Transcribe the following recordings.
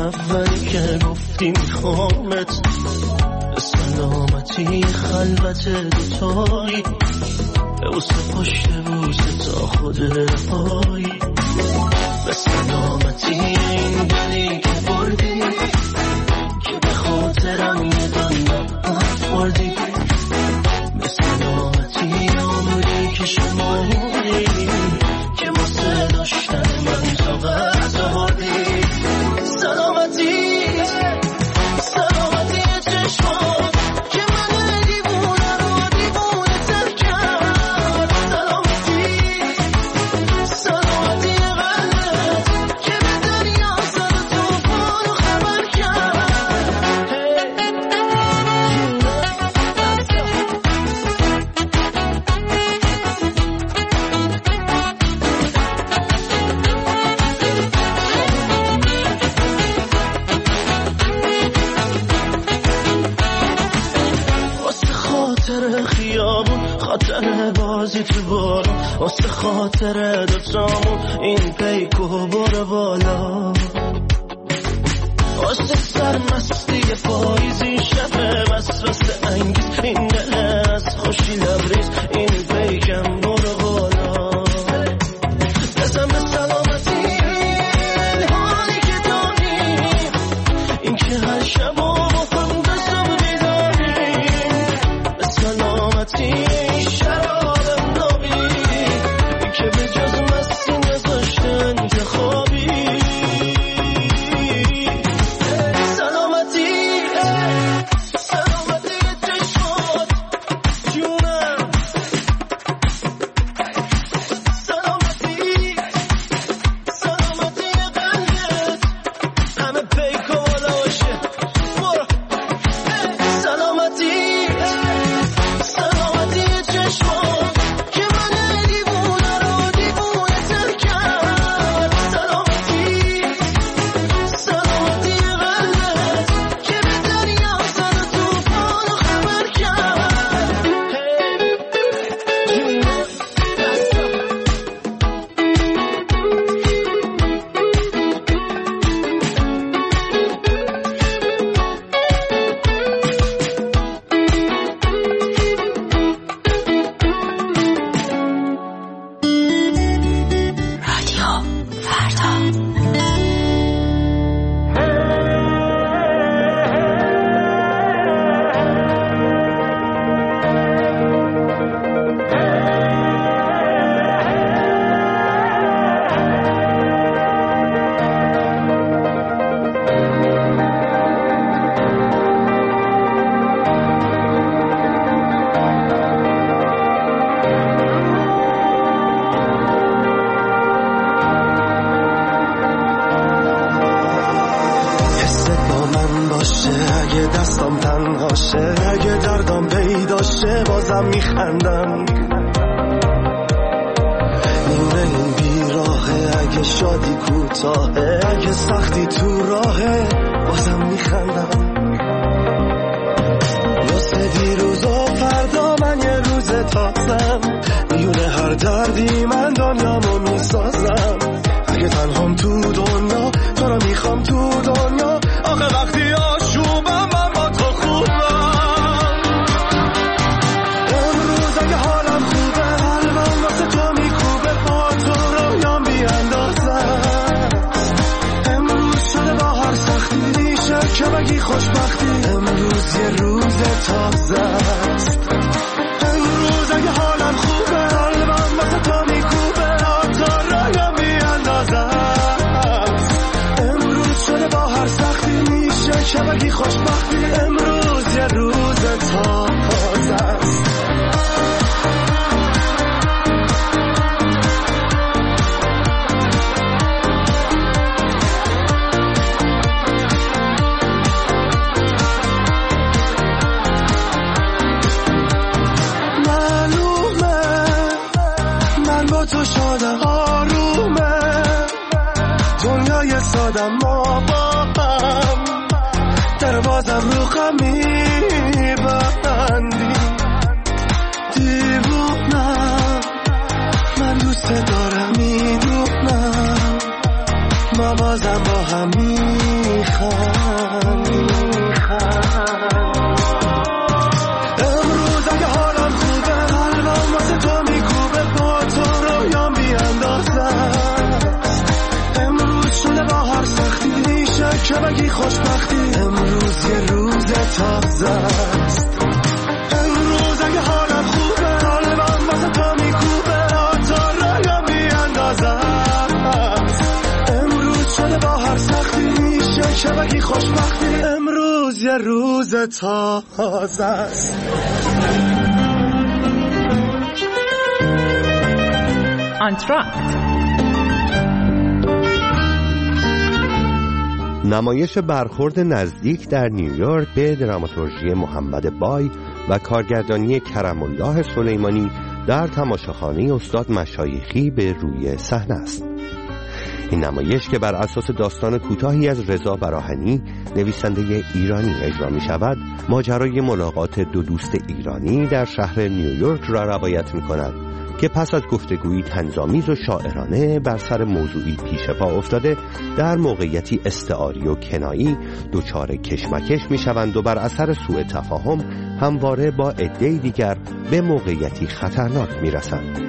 اولی که گفتی میخوامت، به سلامتی خلوت دوتایی، به بوسه پشت بوسه تا خود رهایی، به سلامتی این دلی که بردی که به خاطرم یه دنیا بردی، به سلامتی عمری که شمایی که واسه داشتن من طاقت آوردی، سلامتی سلامتی چشمات که من دیوونه رو دیوونه تر کرد، سلامتی سلامتی قلبت که به دریا سر توفان خبر کرد. خاطر خیابون، خاطر بازی تو بارون، واسه خاطر دوتامون این پیکو برو بالا، واسه سرمستی پاییزی شب وسوسه انگیز، این دل از خوشی لبریز این پیکم برو بالا، بزن به سلامتی این حالی که داریم، این که هر شب شراب نابی که به جز مستی نذاشتن که خوابی، سلامتی سلامتی چشمات جونم، سلامتی سلامتی قلبت همه پیکو بالا باشه، برو سلامتی که من دیوونه رو دیوونه تر کرد، سلامتی سلامتی قلبت که به دریا سر توفان خبر کرد. اگه دستم تنهاشه، اگه دردم پیداشه بازم میخندم، نیمه این بیراهه، اگه شادی کوتاهه، اگه سختی تو راهه بازم میخندم، واسه دیروز و فردا من یه روز تازم، میونه هر دردی من دنیامو میسازم، اگه تنهام تو دنیا تو رو میخوام تو دنیا، آخه وقتی آشوبم من با تو خوبم، امروز اگه حالم خوبه قلبم واسه تو میکوبه، با تو رویام بیاندازم، امروز شده با هر سختی میشه که بگی خوشبختی، امروز یه روز تازه است، امروز اگه حالم خوبه قلبم واسه تو میکوبه، با تو رویام بیاندازم، امروز شده با هر سختی میشه که بگی خوشبختی، امروز یه روز تازه است. معلومه من با تو شادم، آرومه دنیای سادم، ما با هم در بازم رو خم میبند، میخند. امروز اگه حالم خوبه قلبم واسه تو میکوبه، با تو رویام بیاندازم. امروز شده با هر سختی شک که بگی خوشبختی، امروز یه روز تازه است. امروز اگه حالم خوبه قلبم واسه تو میکوبه، با تو رویام بیاندازم. امروز شده با هر سختی شک که بگی خوشبختی، امروز یه روز تازه است. آنتراکت نمایش برخورد نزدیک در نیویورک به دراماتورژی محمد بای و کارگردانی کرم الله سلیمانی در تماشاخانه استاد مشایخی به روی صحنه است. این نمایش که بر اساس داستان کوتاهی از رضا براهنی نویسنده ایرانی اجرا می شود، ماجرای ملاقات دو دوست ایرانی در شهر نیویورک را روایت می کند که پس از گفتگویی طنزآمیز و شاعرانه بر سر موضوعی پیش پا افتاده در موقعیتی استعاری و کنایی دچار کشمکش می شوند و بر اثر سوء تفاهم همواره با عده‌ای دیگر به موقعیتی خطرناک می رسند.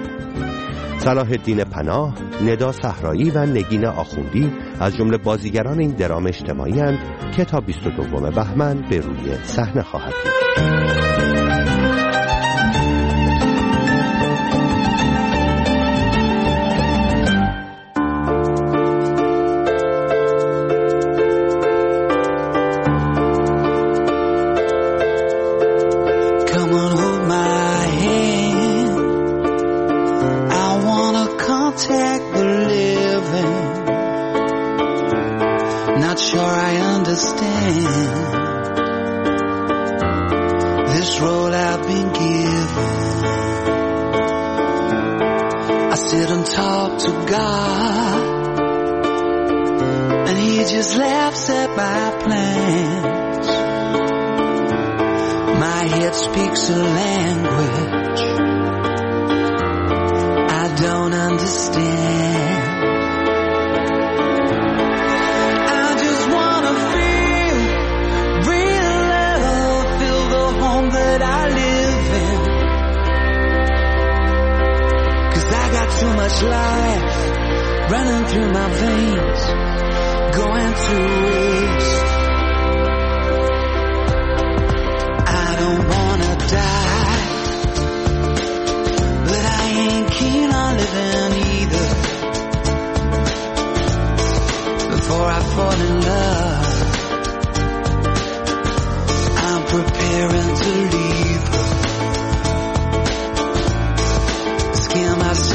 صلاح الدین پناه، ندا صحرایی و نگین آخوندی از جمله بازیگران این درام اجتماعی اند که تا 22 بهمن به روی صحنه خواهد بود.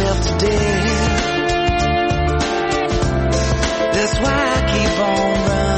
That's why I keep on running.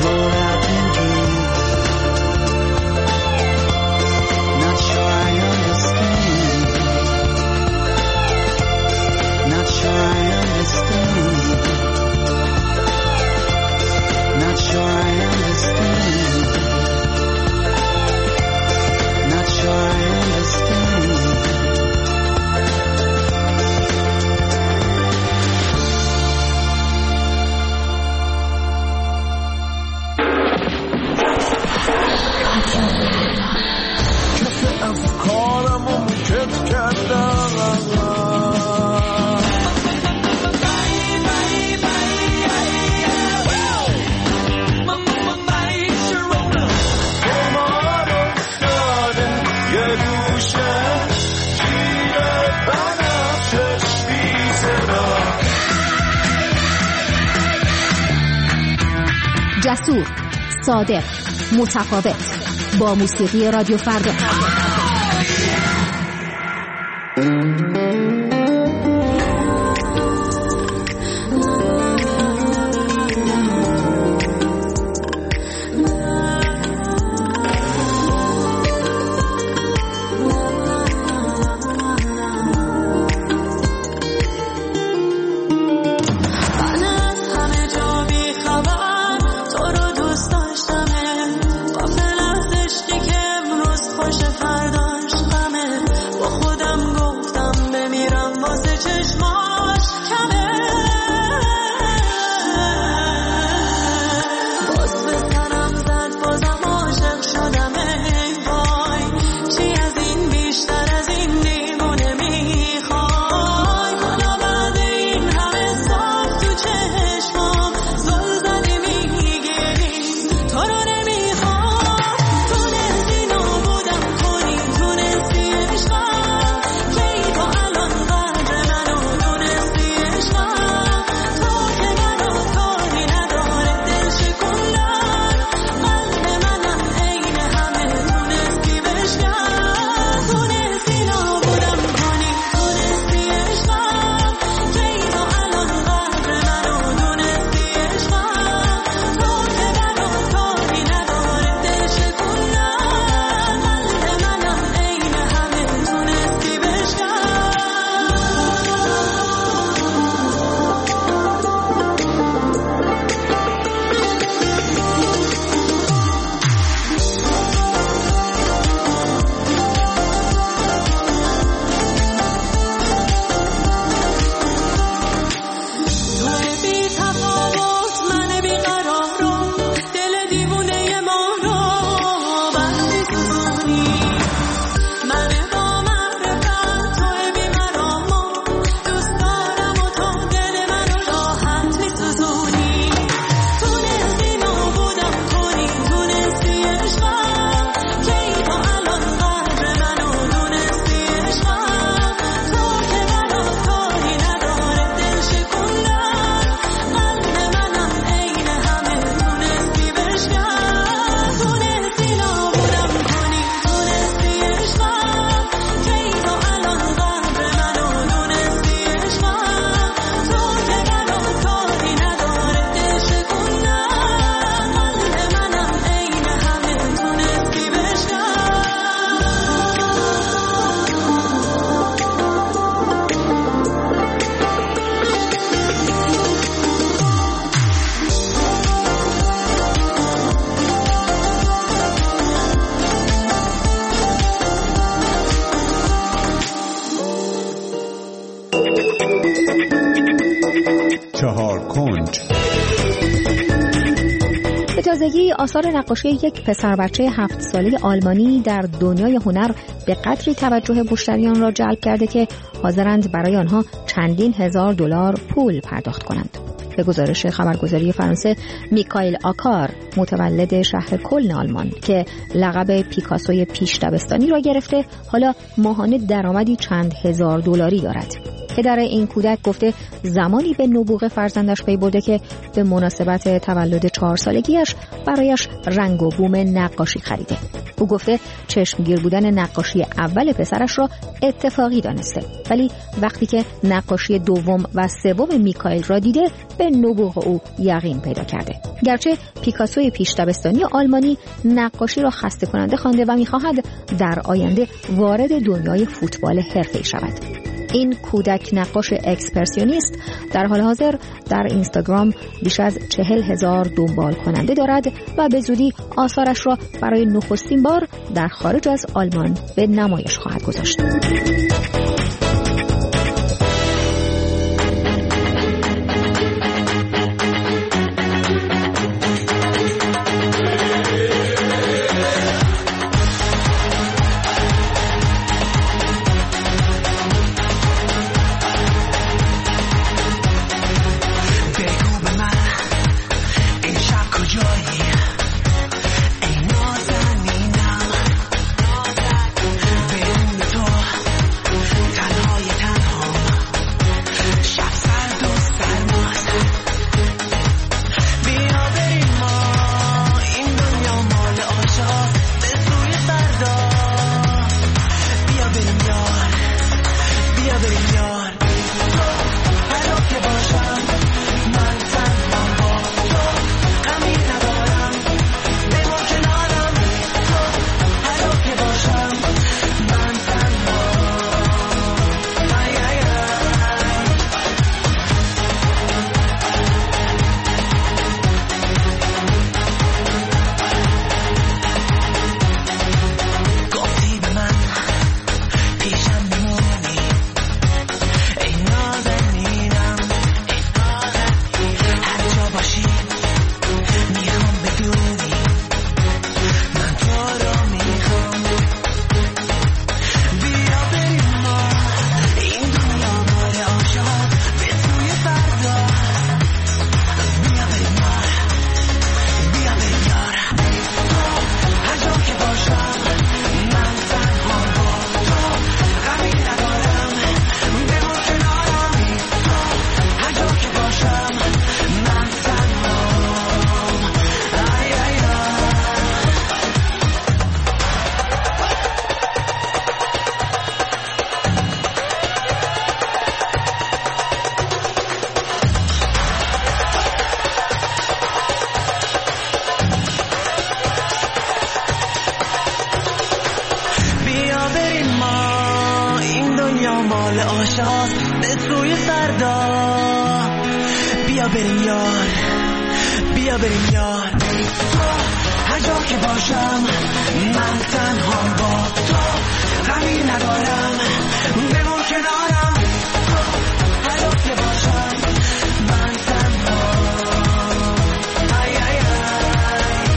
جسور، صادق، متفاوت، با موسیقی رادیو فردا. به تازگی آثار نقاشی یک پسر بچه 7 ساله آلمانی در دنیای هنر به قدری توجه مشتریان را جلب کرده که حاضرند برای آنها چندین هزار دلار پول پرداخت کنند. به گزارش خبرگزاری فرانسه، میکائیل آکار، متولد شهر کلن آلمان که لقب پیکاسوی پیش دبستانی را گرفته، حالا ماهانه درآمدی چند هزار دلاری دارد. پدر این کودک گفته زمانی به نبوغ فرزندش پی برده که به مناسبت تولد 4 سالگیش برایش رنگ و بوم نقاشی خریده. او گفته چشمگیر بودن نقاشی اول پسرش را اتفاقی دانسته، ولی وقتی که نقاشی دوم و سوم میکائیل را دیده به نبوغ او یقین پیدا کرده. گرچه پیکاسوی پیش دبستانی آلمانی نقاشی را خسته کننده خوانده و می‌خواهد در آینده وارد دنیای فوتبال حرفه‌ای شود. این کودک نقاش اکسپرسیونیست در حال حاضر در اینستاگرام بیش از 40,000 دنبال کننده دارد و به زودی آثارش را برای نخستین بار در خارج از آلمان به نمایش خواهد گذاشت. بیا بریم یار، هر جا که باشم من تنها با تو، غمی ندارم بمون کنارم، هر جا که باشم من تنها، ای ای ای،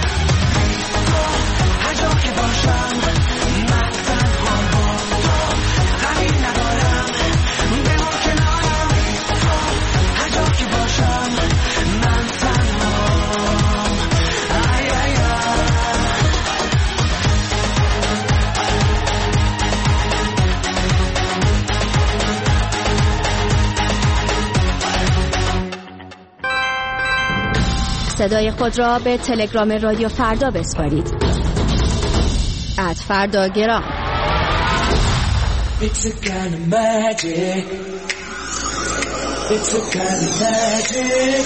هر جا که باشم من تنها با تو، غمی ندارم بمون کنارم، هر جا که باشم من تنها، ای ای ای. صدای خود را به تلگرام رادیو فردا بسپارید. @فرداگرام. It's a kind of magic. It's a kind of magic.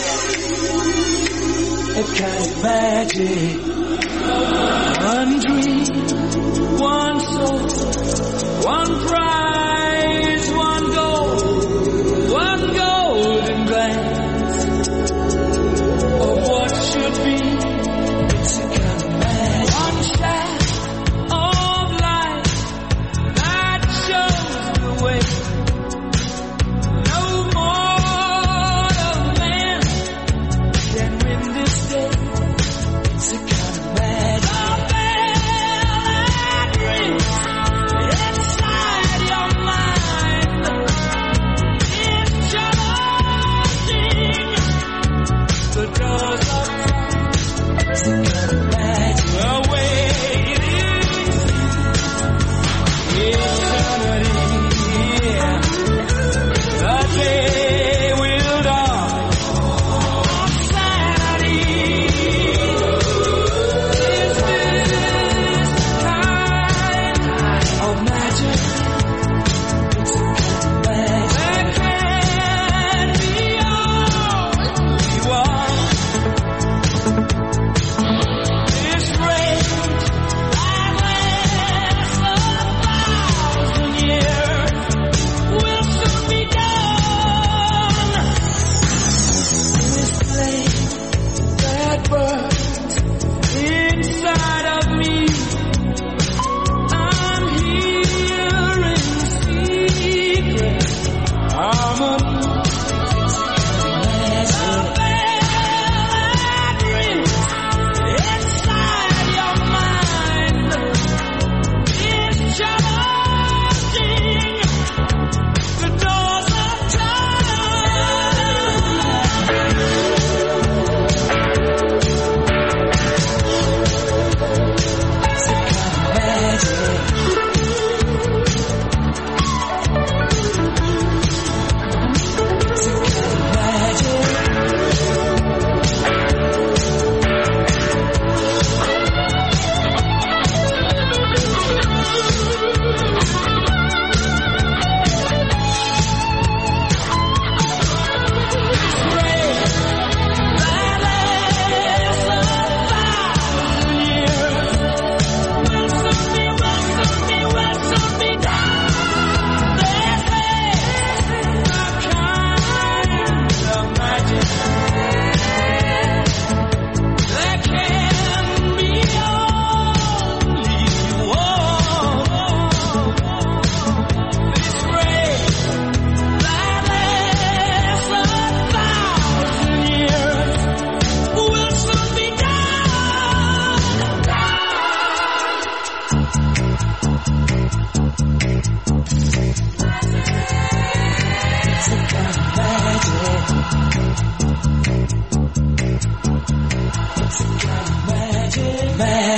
A kind of magic. One dream, one soul, one prize, one goal, one golden glance of what should be. It's a kind of magic. One shaft of light that shows the way. No mortal man can win this day. It's a kind of magic. A bell that rings inside your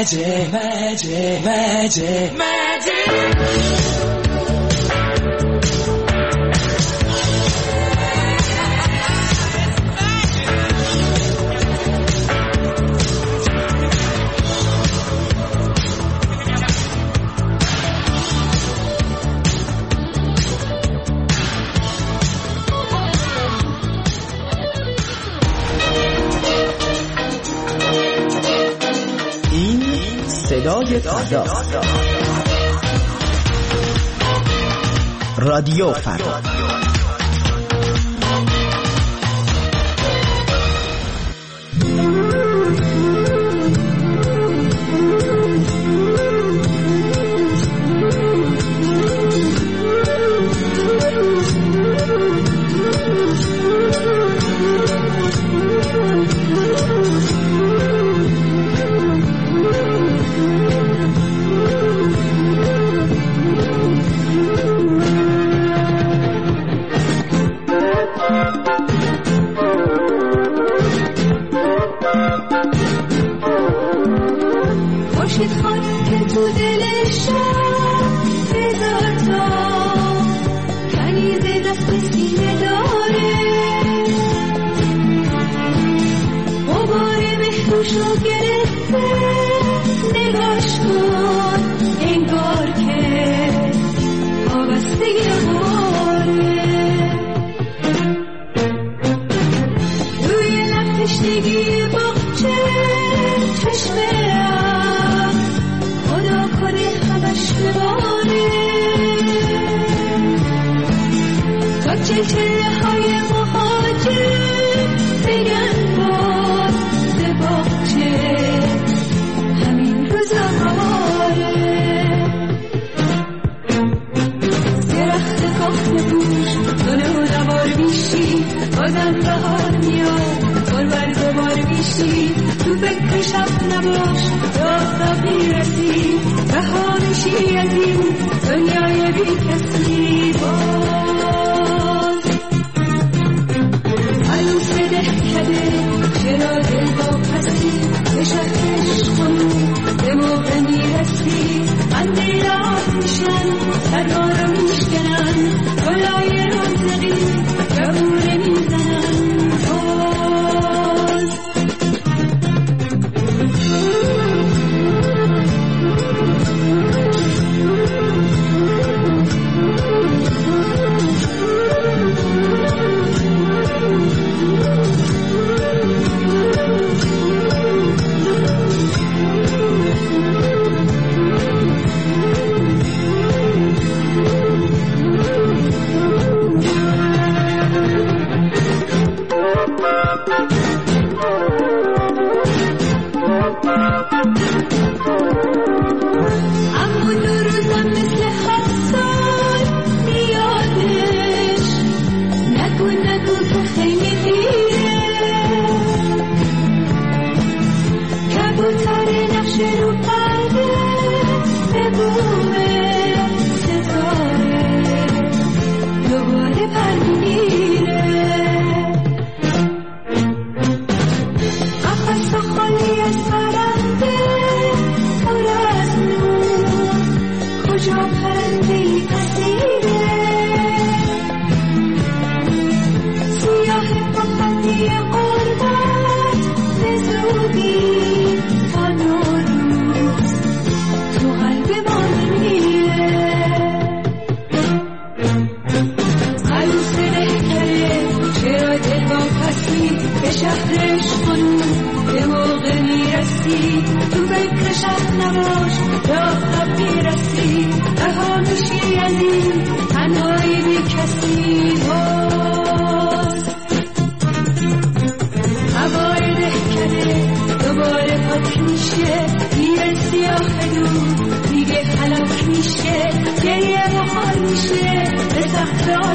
صدای فردا، رادیو فردا.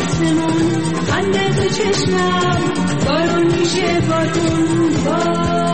خنده تو چشمم بارون میشه بارون